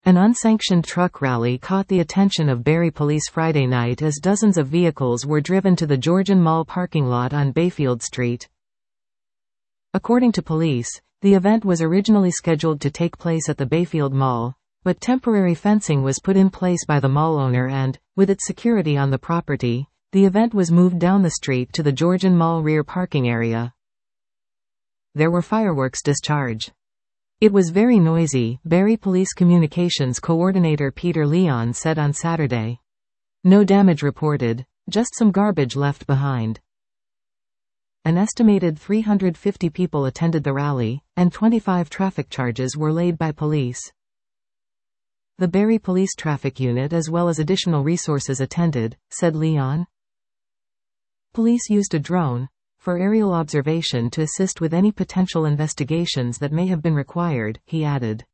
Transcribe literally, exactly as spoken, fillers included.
An unsanctioned truck rally caught the attention of Barrie police Friday night as dozens of vehicles were driven to the Georgian Mall parking lot on Bayfield Street. According to police, the event was originally scheduled to take place at the Bayfield Mall, but temporary fencing was put in place by the mall owner and, with its security on the property, the event was moved down the street to the Georgian Mall rear parking area. There were fireworks discharged. It was very noisy, Barrie Police Communications Coordinator Peter Leon said on Saturday. No damage reported, just some garbage left behind. An estimated three hundred fifty people attended the rally, and twenty-five traffic charges were laid by police. The Barrie Police Traffic Unit as well as additional resources attended, said Leon. Police used a drone for aerial observation to assist with any potential investigations that may have been required, he added.